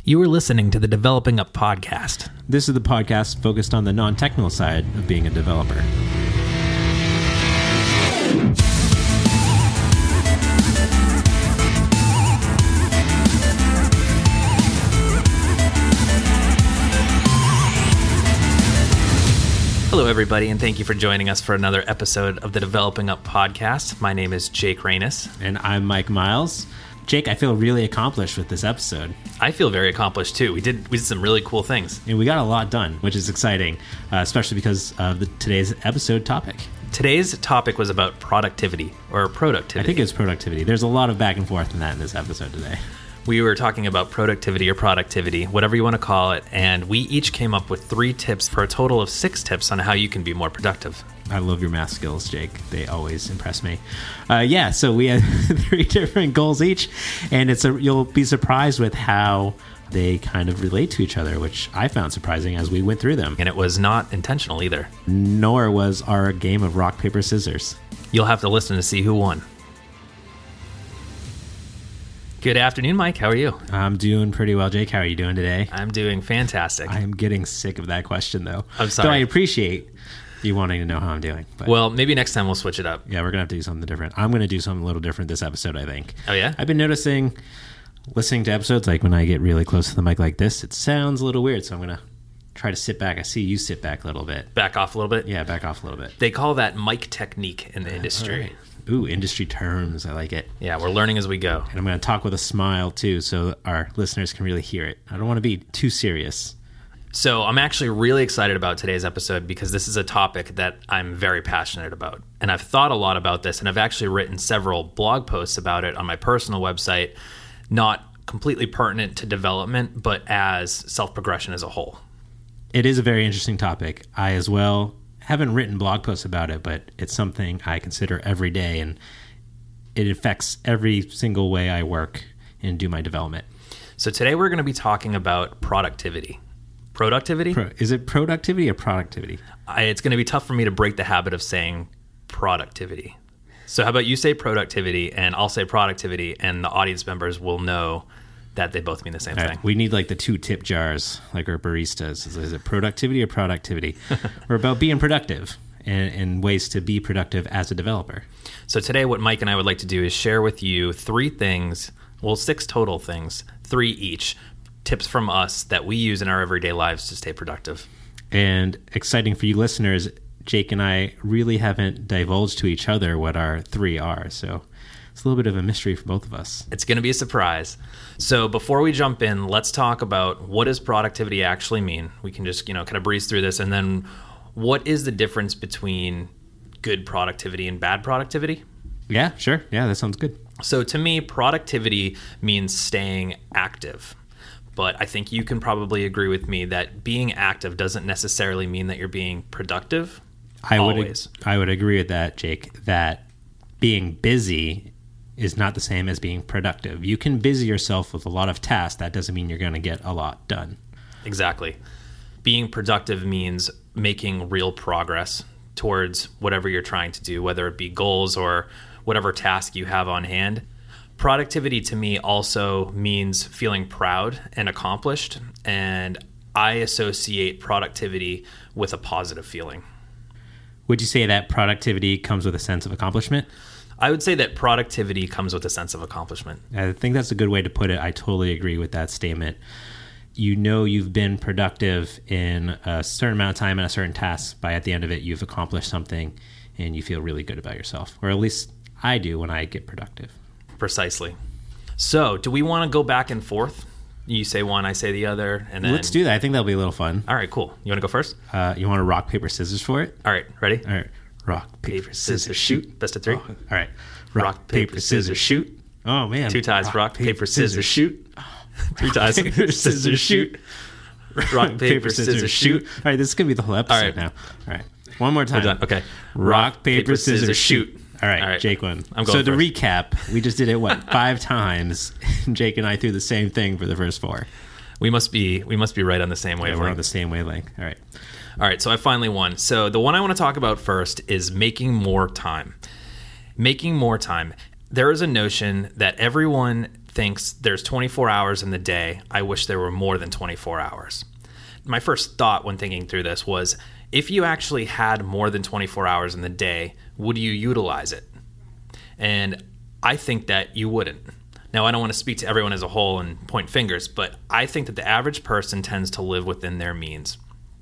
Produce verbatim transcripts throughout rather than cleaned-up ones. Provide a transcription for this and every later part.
You are listening to the Developing Up podcast. This is the podcast focused on the non-technical side of being a developer. Hello, everybody, and thank you for joining us for another episode of the Developing Up podcast. My name is Jake Rainis. And I'm Mike Miles. Jake, I feel really accomplished with this episode. I feel very accomplished, too. We did we did some really cool things. And we got a lot done, which is exciting, uh, especially because of the, today's episode topic. Today's topic was about productivity, or productivity. I think it's productivity. There's a lot of back and forth in that in this episode today. We were talking about productivity or productivity, whatever you want to call it, and we each came up with three tips for a total of six tips on how you can be more productive. I love your math skills, Jake. They always impress me. Uh, yeah, so we had three different goals each, and it's a, you'll be surprised with how they kind of relate to each other, which I found surprising as we went through them. And it was not intentional either. Nor was our game of rock, paper, scissors. You'll have to listen to see who won. Good afternoon, Mike. How are you? I'm doing pretty well, Jake. How are you doing today? I'm doing fantastic. I am getting sick of that question, though. I'm sorry. Though I appreciate you wanting to know how I'm doing. But well, maybe next time we'll switch it up. Yeah, we're going to have to do something different. I'm going to do something a little different this episode, I think. Oh, yeah? I've been noticing, listening to episodes, like when I get really close to the mic like this, it sounds a little weird, so I'm going to try to sit back. I see you sit back a little bit. Back off a little bit? Yeah, back off a little bit. They call that mic technique in the industry. Right. Ooh, industry terms. I like it. Yeah, we're learning as we go. And I'm going to talk with a smile, too, so our listeners can really hear it. I don't want to be too serious. So I'm actually really excited about today's episode because this is a topic that I'm very passionate about. And I've thought a lot about this, and I've actually written several blog posts about it on my personal website, not completely pertinent to development, but as self-progression as a whole. It is a very interesting topic. I, as well, haven't written blog posts about it, but it's something I consider every day, and it affects every single way I work and do my development. So today we're going to be talking about productivity. Productivity? Pro, is it productivity or productivity? I, it's going to be tough for me to break the habit of saying productivity. So how about you say productivity, and I'll say productivity, and the audience members will know that they both mean the same All thing. Right, we need like the two tip jars, like our baristas. Is, is it productivity or productivity? We're about being productive and, and ways to be productive as a developer. So today what Mike and I would like to do is share with you three things, well, six total things, three each, tips from us that we use in our everyday lives to stay productive. And exciting for you listeners, Jake and I really haven't divulged to each other what our three are. So it's a little bit of a mystery for both of us. It's going to be a surprise. So before we jump in, let's talk about what does productivity actually mean. We can just, you know, kind of breeze through this. And then what is the difference between good productivity and bad productivity? Yeah, sure. Yeah, that sounds good. So to me, productivity means staying active. But I think you can probably agree with me that being active doesn't necessarily mean that you're being productive. I always. would I would agree with that, Jake, that being busy is not the same as being productive. You can busy yourself with a lot of tasks. That doesn't mean you're going to get a lot done. Exactly. Being productive means making real progress towards whatever you're trying to do, whether it be goals or whatever task you have on hand. Productivity to me also means feeling proud and accomplished, and I associate productivity with a positive feeling. Would you say that productivity comes with a sense of accomplishment? I would say that productivity comes with a sense of accomplishment. I think that's a good way to put it. I totally agree with that statement. You know you've been productive in a certain amount of time and a certain task. By at the end of it, you've accomplished something, and you feel really good about yourself. Or at least I do when I get productive. Precisely. So, do we want to go back and forth? You say one, I say the other, and then... Let's do that. I think that'll be a little fun. All right, cool. You want to go first? Uh, you want to rock, paper, scissors for it? All right, ready? All right. Rock, paper, Paper, scissors, scissors, shoot. shoot. Best of three. Oh, all right. Rock, rock paper, paper, scissors, shoot. Oh, man. Two ties. Rock, rock paper, paper, scissors, shoot. Three ties. Paper, scissors, shoot. Rock, paper, scissors, shoot. All right, this is going to be the whole episode all right. now. All right. One more time. We're done. Okay. Rock, paper, scissors, shoot. All right, All right. Jake won. I'm so going to first. recap, we just did it, what, five times. Jake and I threw the same thing for the first four. We must be we must be right on the same wavelength. Yeah, we're on the same wavelength. All right. All right, so I finally won. So the one I want to talk about first is making more time. Making more time. There is a notion that everyone thinks there's twenty-four hours in the day. I wish there were more than twenty-four hours. My first thought when thinking through this was, if you actually had more than twenty-four hours in the day, would you utilize it? And I think that you wouldn't. Now, I don't want to speak to everyone as a whole and point fingers, but I think that the average person tends to live within their means.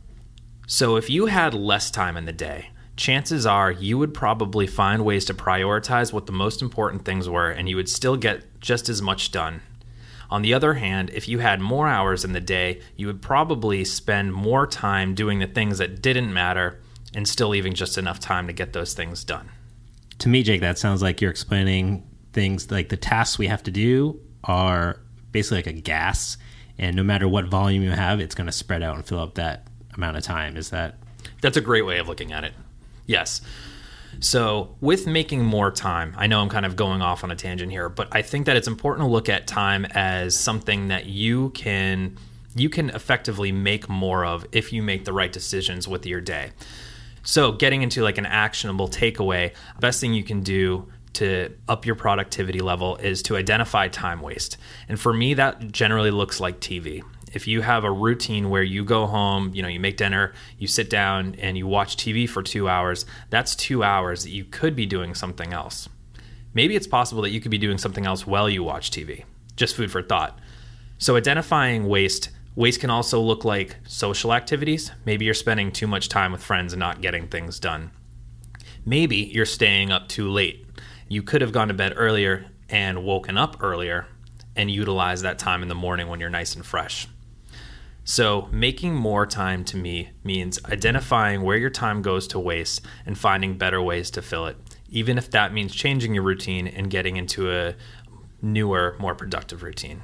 So if you had less time in the day, chances are you would probably find ways to prioritize what the most important things were, and you would still get just as much done. On the other hand, if you had more hours in the day, you would probably spend more time doing the things that didn't matter and still leaving just enough time to get those things done. To me, Jake, that sounds like you're explaining things like the tasks we have to do are basically like a gas, and no matter what volume you have, it's going to spread out and fill up that amount of time. Is that? That's a great way of looking at it. Yes. So with making more time, I know I'm kind of going off on a tangent here, but I think that it's important to look at time as something that you can you can effectively make more of if you make the right decisions with your day. So getting into like an actionable takeaway, best thing you can do to up your productivity level is to identify time waste. And for me, that generally looks like T V. If you have a routine where you go home, you know, you make dinner, you sit down and you watch T V for two hours, that's two hours that you could be doing something else. Maybe it's possible that you could be doing something else while you watch T V. Just food for thought. So identifying waste. Waste can also look like social activities. Maybe you're spending too much time with friends and not getting things done. Maybe you're staying up too late. You could have gone to bed earlier and woken up earlier and utilized that time in the morning when you're nice and fresh. So making more time to me means identifying where your time goes to waste and finding better ways to fill it, even if that means changing your routine and getting into a newer, more productive routine.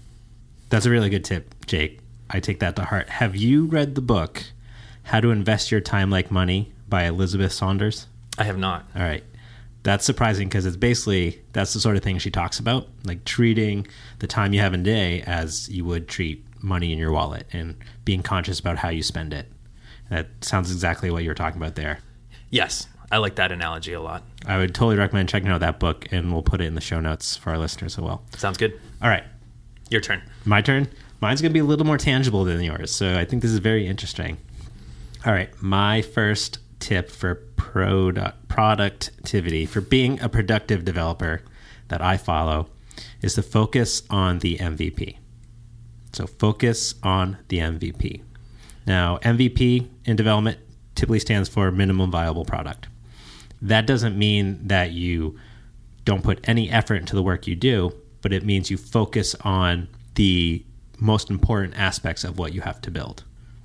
That's a really good tip, Jake. I take that to heart. Have you read the book, How to Invest Your Time Like Money by Elizabeth Saunders? I have not. All right. That's surprising because it's basically, that's the sort of thing she talks about, like treating the time you have in a day as you would treat money in your wallet and being conscious about how you spend it. That sounds exactly what you're talking about there. Yes, I like that analogy a lot. I would totally recommend checking out that book, and we'll put it in the show notes for our listeners as well. Sounds good. All right. Your turn. My turn? Mine's going to be a little more tangible than yours, so I think this is very interesting. All right. My first tip for product productivity, for being a productive developer that I follow, is to focus on the M V P. So focus on the M V P. Now, M V P in development typically stands for minimum viable product. That doesn't mean that you don't put any effort into the work you do, but it means you focus on the most important aspects of what you have to build.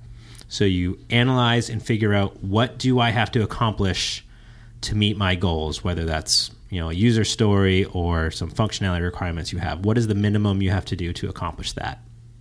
So you analyze and figure out, what do I have to accomplish to meet my goals, whether that's, you know, a user story or some functionality requirements you have. What is the minimum you have to do to accomplish that?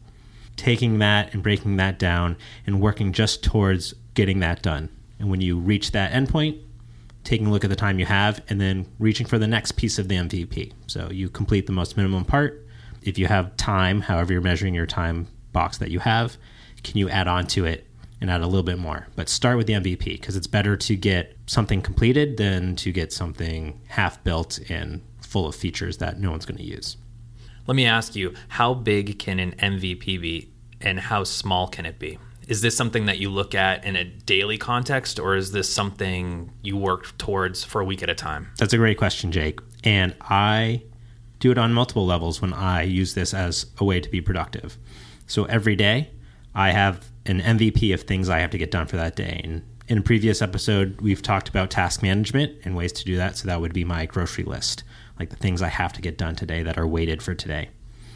Taking that and breaking that down and working just towards getting that done. And when you reach that endpoint, taking a look at the time you have and then reaching for the next piece of the M V P. So you complete the most minimum part. If you have time, however you're measuring your time box that you have, can you add on to it and add a little bit more? But start with the M V P, because it's better to get something completed than to get something half built and full of features that no one's going to use. Let me ask you, how big can an M V P be and how small can it be? Is this something that you look at in a daily context, or is this something you work towards for a week at a time? That's a great question, Jake. And I do it on multiple levels when I use this as a way to be productive. So every day I have an M V P of things I have to get done for that day. And in a previous episode, we've talked about task management and ways to do that. So that would be my grocery list, like the things I have to get done today that are weighted for today.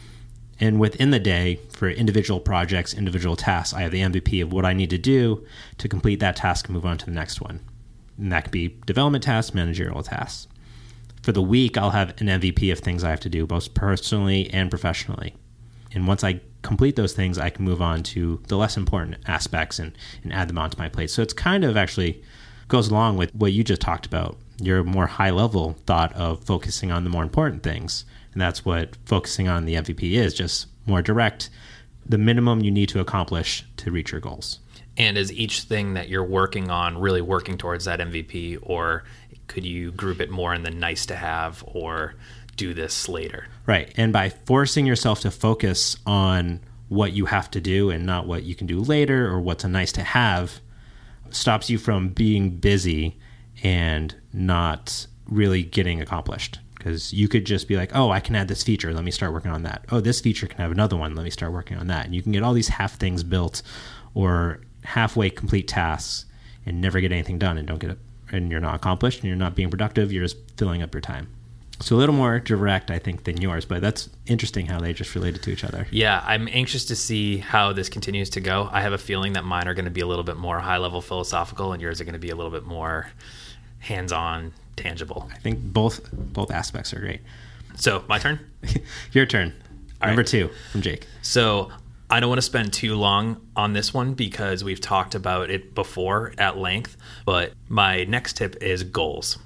And within the day, for individual projects, individual tasks, I have the M V P of what I need to do to complete that task and move on to the next one. And that could be development tasks, managerial tasks. For the week, I'll have an M V P of things I have to do, both personally and professionally. And once I complete those things, I can move on to the less important aspects and, and add them onto my plate. So it's kind of actually goes along with what you just talked about, your more high-level thought of focusing on the more important things. And that's what focusing on the M V P is, just more direct, the minimum you need to accomplish to reach your goals. And is each thing that you're working on really working towards that M V P, or could you group it more in the nice to have, or do this later. Right. And by forcing yourself to focus on what you have to do and not what you can do later or what's a nice to have, stops you from being busy and not really getting accomplished. Because you could just be like, oh, I can add this feature. Let me start working on that. Oh, this feature can have another one. Let me start working on that. And you can get all these half things built or halfway complete tasks and never get anything done and don't get it. And you're not accomplished and you're not being productive. You're just filling up your time. So a little more direct, I think, than yours, but that's interesting how they just related to each other. Yeah, I'm anxious to see how this continues to go. I have a feeling that mine are going to be a little bit more high-level philosophical, and yours are going to be a little bit more hands-on, tangible. I think both both aspects are great. So, my turn? Your turn. All Number right. two from Jake. So, I don't want to spend too long on this one because we've talked about it before at length, but my next tip is goals.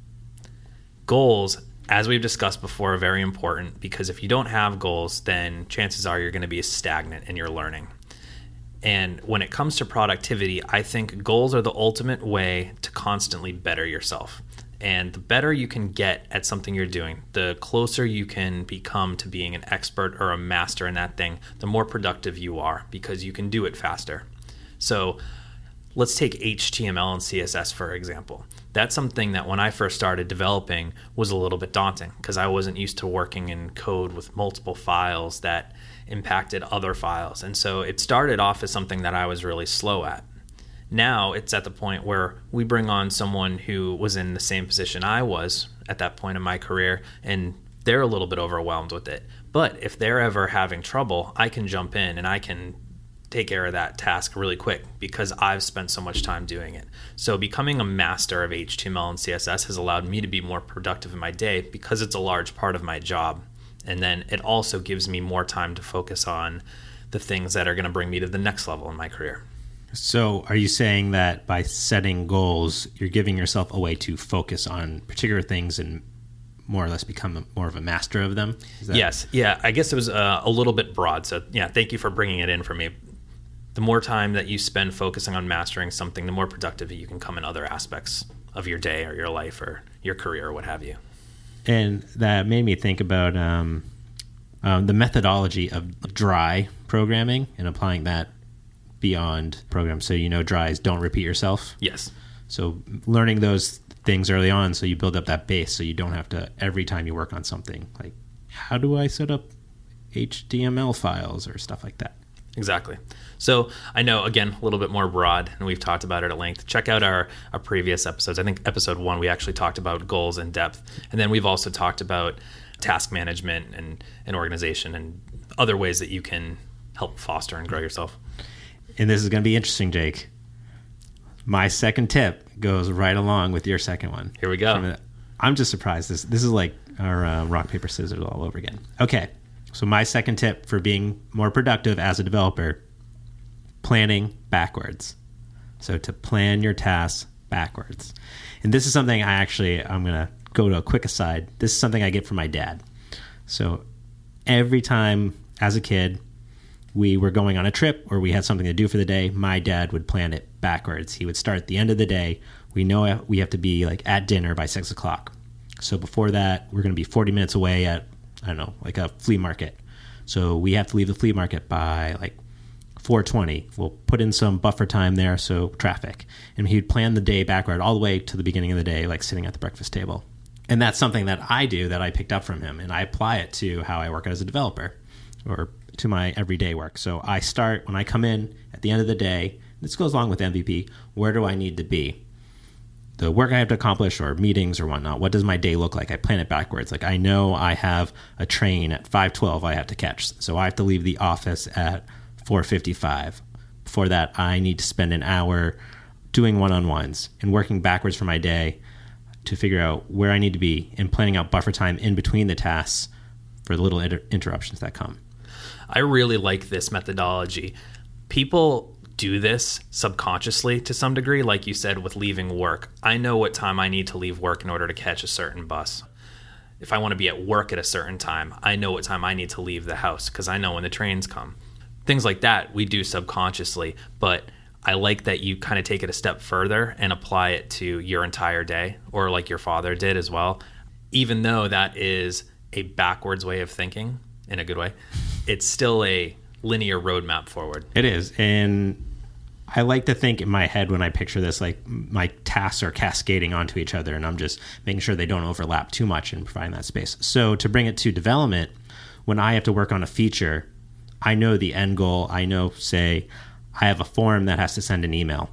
Goals, as we've discussed before, are very important because if you don't have goals, then chances are you're going to be stagnant in your learning. And when it comes to productivity, I think goals are the ultimate way to constantly better yourself. And the better you can get at something you're doing, the closer you can become to being an expert or a master in that thing, the more productive you are because you can do it faster. So let's take H T M L and C S S, for example. That's something that when I first started developing was a little bit daunting because I wasn't used to working in code with multiple files that impacted other files. And so it started off as something that I was really slow at. Now it's at the point where we bring on someone who was in the same position I was at that point in my career, and they're a little bit overwhelmed with it. But if they're ever having trouble, I can jump in and I can take care of that task really quick because I've spent so much time doing it. So becoming a master of H T M L and C S S has allowed me to be more productive in my day because it's a large part of my job. And then it also gives me more time to focus on the things that are going to bring me to the next level in my career. So are you saying that by setting goals, you're giving yourself a way to focus on particular things and more or less become a, more of a master of them? Is that... Yes. Yeah. I guess it was uh, a little bit broad. So yeah, thank you for bringing it in for me. The more time that you spend focusing on mastering something, the more productive you can come in other aspects of your day or your life or your career or what have you. And that made me think about um, um, the methodology of dry programming and applying that beyond programs. So, you know, dries don't repeat yourself. Yes. So learning those things early on so you build up that base so you don't have to, every time you work on something, like, how do I set up H T M L files or stuff like that? Exactly. So I know, again, a little bit more broad, and we've talked about it at length. Check out our, our previous episodes. I think episode one, we actually talked about goals in depth. And then we've also talked about task management and, and organization and other ways that you can help foster and grow yourself. And this is going to be interesting, Jake. My second tip goes right along with your second one. Here we go. I'm just surprised. This, this is like our uh, rock, paper, scissors all over again. Okay. So my second tip for being more productive as a developer, planning backwards. So to plan your tasks backwards. And this is something I actually, I'm going to go to a quick aside. This is something I get from my dad. So every time as a kid we were going on a trip or we had something to do for the day, my dad would plan it backwards. He would start at the end of the day. We know we have to be like at dinner by six o'clock. So before that, we're going to be forty minutes away at, I don't know, like a flea market. So we have to leave the flea market by like four twenty. We'll put in some buffer time there, so traffic. And he'd plan the day backward all the way to the beginning of the day, like sitting at the breakfast table. And that's something that I do that I picked up from him, and I apply it to how I work as a developer or to my everyday work. So I start, when I come in at the end of the day, this goes along with M V P, where do I need to be? The work I have to accomplish or meetings or whatnot, what does my day look like? I plan it backwards. Like I know I have a train at five twelve I have to catch. So I have to leave the office at four fifty-five. Before that, I need to spend an hour doing one-on-ones and working backwards for my day to figure out where I need to be and planning out buffer time in between the tasks for the little inter- interruptions that come. I really like this methodology. People do this subconsciously to some degree, like you said, with leaving work. I know what time I need to leave work in order to catch a certain bus. If I want to be at work at a certain time, I know what time I need to leave the house because I know when the trains come. Things like that we do subconsciously, but I like that you kind of take it a step further and apply it to your entire day, or like your father did as well. Even though that is a backwards way of thinking in a good way. It's still a linear roadmap forward. It is. And I like to think in my head when I picture this, like my tasks are cascading onto each other and I'm just making sure they don't overlap too much and providing that space. So to bring it to development, when I have to work on a feature, I know the end goal. I know, say, I have a form that has to send an email.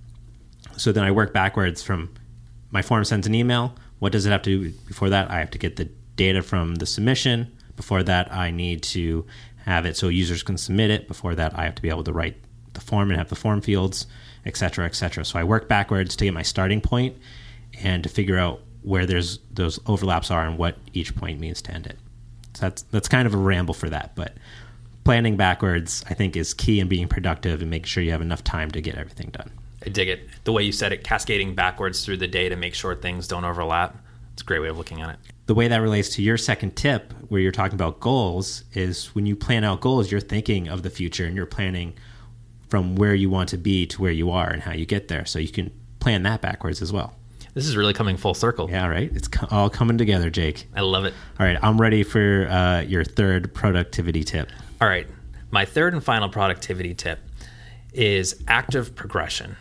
So then I work backwards from my form sends an email. What does it have to do before that? I have to get the data from the submission. Before that, I need to have it so users can submit it. Before that, I have to be able to write the form and have the form fields, et cetera, et cetera. So I work backwards to get my starting point and to figure out where there's those overlaps are and what each point means to end it. So that's that's kind of a ramble for that, but planning backwards, I think, is key in being productive and making sure you have enough time to get everything done. I dig it. The way you said it, cascading backwards through the day to make sure things don't overlap. It's a great way of looking at it. The way that relates to your second tip, where you're talking about goals, is when you plan out goals, you're thinking of the future and you're planning from where you want to be to where you are and how you get there. So you can plan that backwards as well. This is really coming full circle. Yeah, right? It's co- all coming together, Jake. I love it. All right, I'm ready for uh, your third productivity tip. All right. My third and final productivity tip is active progression.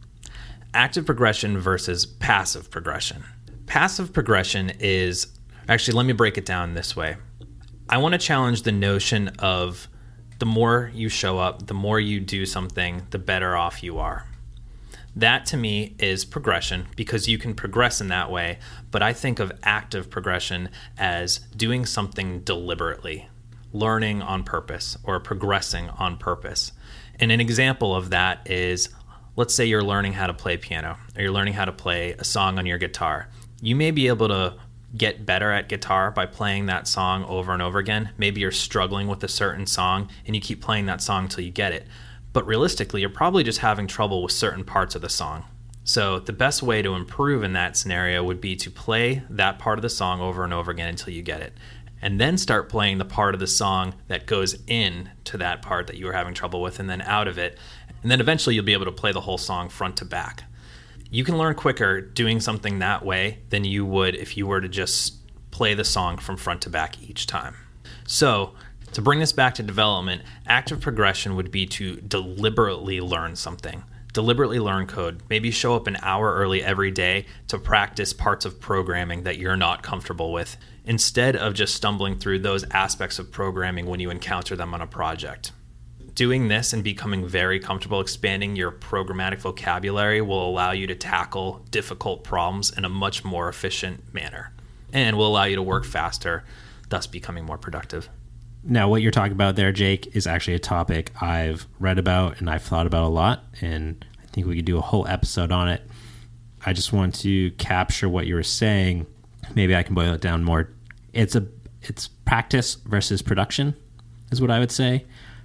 Active progression versus passive progression. Passive progression is, actually, let me break it down this way. I want to challenge the notion of the more you show up, the more you do something, the better off you are. That to me is progression because you can progress in that way, but I think of active progression as doing something deliberately, learning on purpose or progressing on purpose. And an example of that is, let's say you're learning how to play piano or you're learning how to play a song on your guitar. You may be able to get better at guitar by playing that song over and over again. Maybe you're struggling with a certain song and you keep playing that song until you get it. But realistically, you're probably just having trouble with certain parts of the song. So the best way to improve in that scenario would be to play that part of the song over and over again until you get it. And then start playing the part of the song that goes in to that part that you were having trouble with and then out of it. And then eventually you'll be able to play the whole song front to back. You can learn quicker doing something that way than you would if you were to just play the song from front to back each time. So to bring this back to development, active progression would be to deliberately learn something. Deliberately learn code. Maybe show up an hour early every day to practice parts of programming that you're not comfortable with, instead of just stumbling through those aspects of programming when you encounter them on a project. Doing this and becoming very comfortable expanding your programmatic vocabulary will allow you to tackle difficult problems in a much more efficient manner and will allow you to work faster, thus becoming more productive. Now, what you're talking about there, Jake, is actually a topic I've read about and I've thought about a lot, and I think we could do a whole episode on it. I just want to capture what you were saying. Maybe I can boil it down more. It's a it's practice versus production is what I would say.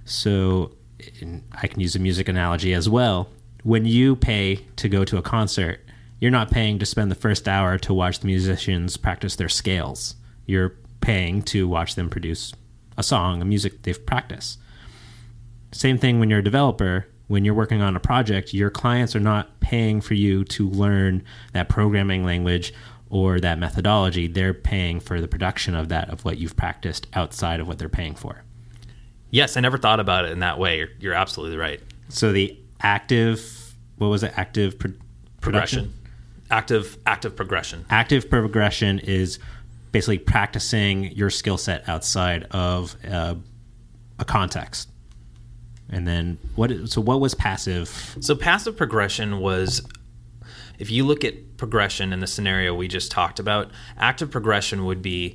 So I can use a music analogy as well. When you pay to go to a concert, you're not paying to spend the first hour to watch the musicians practice their scales. You're paying to watch them produce a song, a music they've practiced. Same thing when you're a developer. When you're working on a project, your clients are not paying for you to learn that programming language or that methodology. They're paying for the production of that, of what you've practiced outside of what they're paying for. Yes, I never thought about it in that way. You're, you're absolutely right. So the active, what was it? Active pro- progression. Active, active progression. Active progression is basically practicing your skill set outside of uh, a context. And then what? So what was passive? So passive progression was, if you look at progression in the scenario we just talked about, active progression would be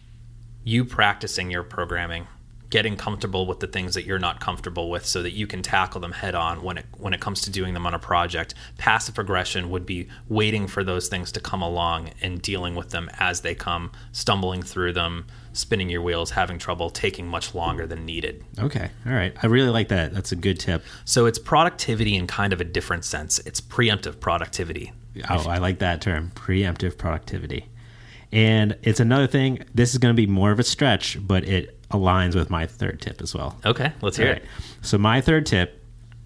you practicing your programming, getting comfortable with the things that you're not comfortable with so that you can tackle them head on when it when it comes to doing them on a project. Passive progression would be waiting for those things to come along and dealing with them as they come, stumbling through them, spinning your wheels, having trouble, taking much longer than needed. Okay. All right. I really like that. That's a good tip. So it's productivity in kind of a different sense. It's preemptive productivity. Oh, I like that term, preemptive productivity. And it's another thing, this is going to be more of a stretch, but it aligns with my third tip as well. Okay, let's hear All right. it. So my third tip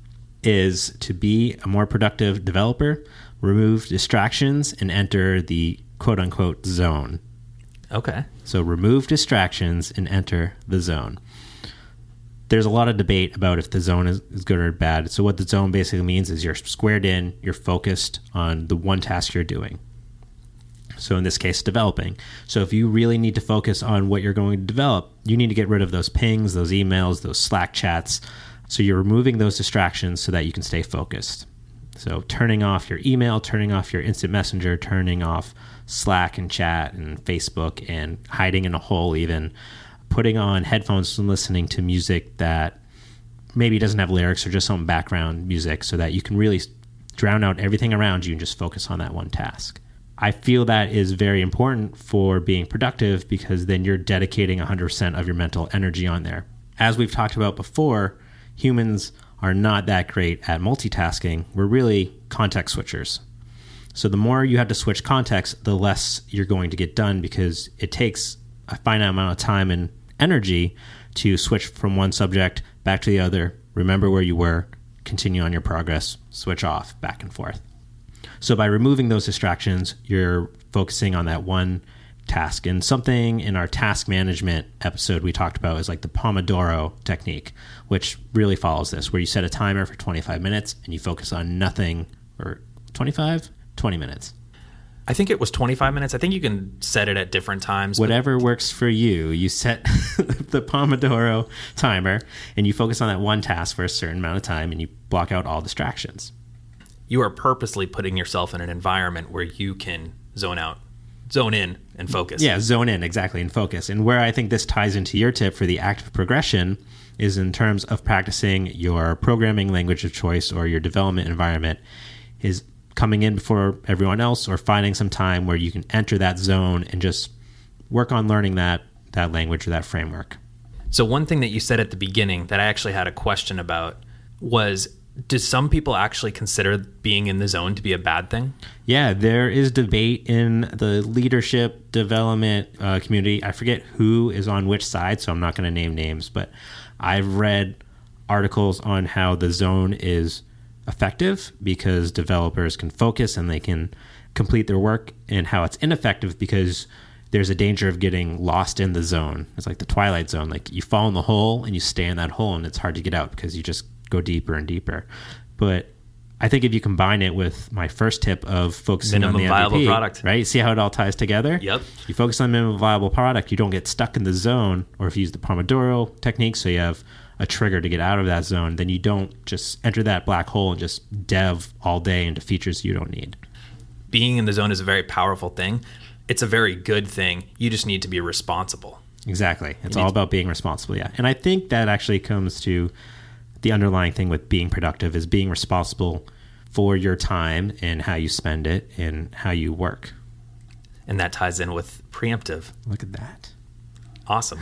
is to be a more productive developer, remove distractions, and enter the quote-unquote zone. Okay. So remove distractions and enter the zone. There's a lot of debate about if the zone is, is good or bad. So what the zone basically means is you're squared in, you're focused on the one task you're doing. So in this case, developing. So if you really need to focus on what you're going to develop, you need to get rid of those pings, those emails, those Slack chats. So you're removing those distractions so that you can stay focused. So turning off your email, turning off your instant messenger, turning off Slack and chat and Facebook, and hiding in a hole even, putting on headphones and listening to music that maybe doesn't have lyrics or just some background music so that you can really drown out everything around you and just focus on that one task. I feel that is very important for being productive because then you're dedicating one hundred percent of your mental energy on there. As we've talked about before, humans are not that great at multitasking. We're really context switchers. So the more you have to switch context, the less you're going to get done because it takes a finite amount of time and energy to switch from one subject back to the other, remember where you were, continue on your progress, switch off, back and forth. So by removing those distractions, you're focusing on that one task. And something in our task management episode we talked about is like the Pomodoro technique, which really follows this, where you set a timer for twenty-five minutes and you focus on nothing, or twenty-five, twenty minutes. I think it was twenty-five minutes. I think you can set it at different times. Whatever but... works for you. You set the Pomodoro timer and you focus on that one task for a certain amount of time and you block out all distractions. You are purposely putting yourself in an environment where you can zone out, zone in and focus. Yeah, zone in, exactly, and focus. And where I think this ties into your tip for the active progression is in terms of practicing your programming language of choice or your development environment is coming in before everyone else or finding some time where you can enter that zone and just work on learning that that language or that framework. So one thing that you said at the beginning that I actually had a question about was, do some people actually consider being in the zone to be a bad thing? Yeah, there is debate in the leadership development uh, community. I forget who is on which side, so I'm not going to name names, but I've read articles on how the zone is effective because developers can focus and they can complete their work, and how it's ineffective because there's a danger of getting lost in the zone. It's like the Twilight Zone. Like you fall in the hole and you stay in that hole and it's hard to get out because you just go deeper and deeper. But I think if you combine it with my first tip of focusing minimum on the M V P, viable product, right? See how it all ties together? Yep. You focus on minimum viable product, you don't get stuck in the zone, or if you use the Pomodoro technique, so you have a trigger to get out of that zone, then you don't just enter that black hole and just dev all day into features you don't need. Being in the zone is a very powerful thing. It's a very good thing. You just need to be responsible. Exactly. It's all about being responsible, yeah. And I think that actually comes to the underlying thing with being productive is being responsible for your time and how you spend it and how you work. And that ties in with preemptive. Look at that. Awesome.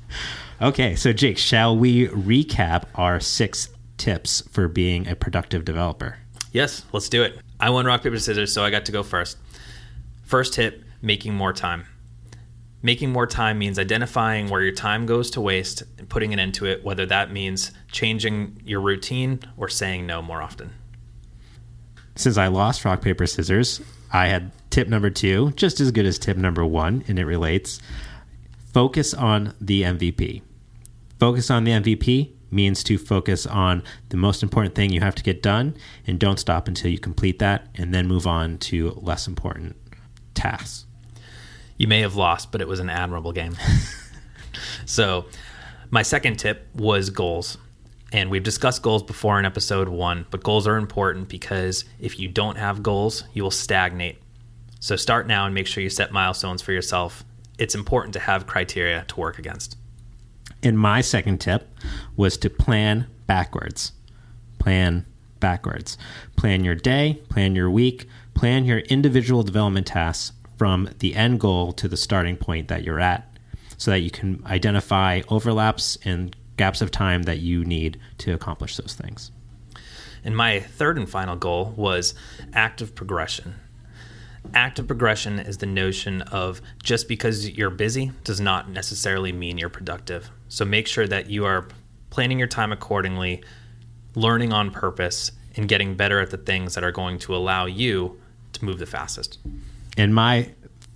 Okay, so Jake, shall we recap our six tips for being a productive developer? Yes, let's do it. I won rock, paper, scissors, so I got to go first. First tip, making more time. Making more time means identifying where your time goes to waste and putting it into it, whether that means changing your routine or saying no more often. Since I lost rock, paper, scissors, I had tip number two, just as good as tip number one, and it relates. Focus on the M V P. Focus on the M V P means to focus on the most important thing you have to get done and don't stop until you complete that and then move on to less important tasks. You may have lost, but it was an admirable game. So my second tip was goals. And we've discussed goals before in episode one, but goals are important because if you don't have goals, you will stagnate. So start now and make sure you set milestones for yourself. It's important to have criteria to work against. And my second tip was to plan backwards. Plan backwards. Plan your day, plan your week, plan your individual development tasks from the end goal to the starting point that you're at so that you can identify overlaps and gaps of time that you need to accomplish those things. And my third and final goal was active progression. Active progression is the notion of just because you're busy does not necessarily mean you're productive. So make sure that you are planning your time accordingly, learning on purpose, and getting better at the things that are going to allow you to move the fastest. And my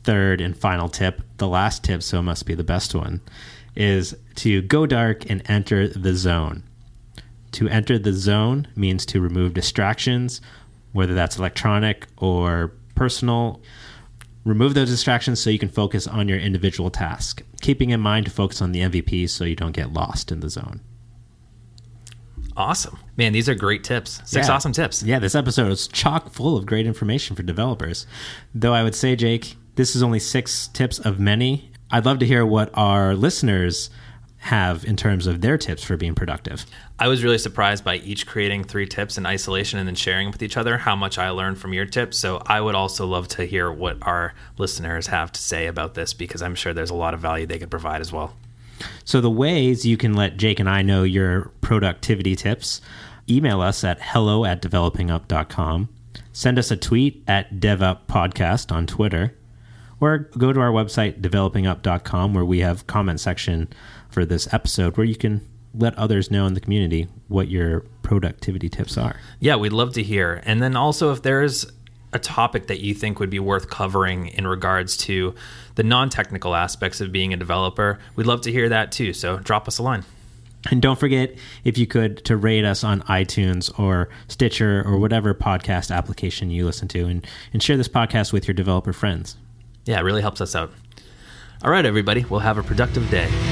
third and final tip, the last tip, so it must be the best one, is to go dark and enter the zone. To enter the zone means to remove distractions, whether that's electronic or personal. Remove those distractions so you can focus on your individual task, keeping in mind to focus on the M V P so you don't get lost in the zone. Awesome. Man, these are great tips. Six Yeah. awesome tips. Yeah, this episode is chock full of great information for developers. Though I would say, Jake, this is only six tips of many. I'd love to hear what our listeners have in terms of their tips for being productive. I was really surprised by each creating three tips in isolation and then sharing them with each other, how much I learned from your tips. So I would also love to hear what our listeners have to say about this, because I'm sure there's a lot of value they could provide as well. So the ways you can let Jake and I know your productivity tips: email us at hello at developing up dot com, send us a tweet at devuppodcast on Twitter, or go to our website, developing up dot com, where we have comment section for this episode where you can let others know in the community what your productivity tips are. Yeah, we'd love to hear. And then also, if there's a topic that you think would be worth covering in regards to the non-technical aspects of being a developer, we'd love to hear that too. So drop us a line. And don't forget, if you could, to rate us on iTunes or Stitcher or whatever podcast application you listen to, and, and share this podcast with your developer friends. Yeah, it really helps us out. All right, everybody. We'll have a productive day.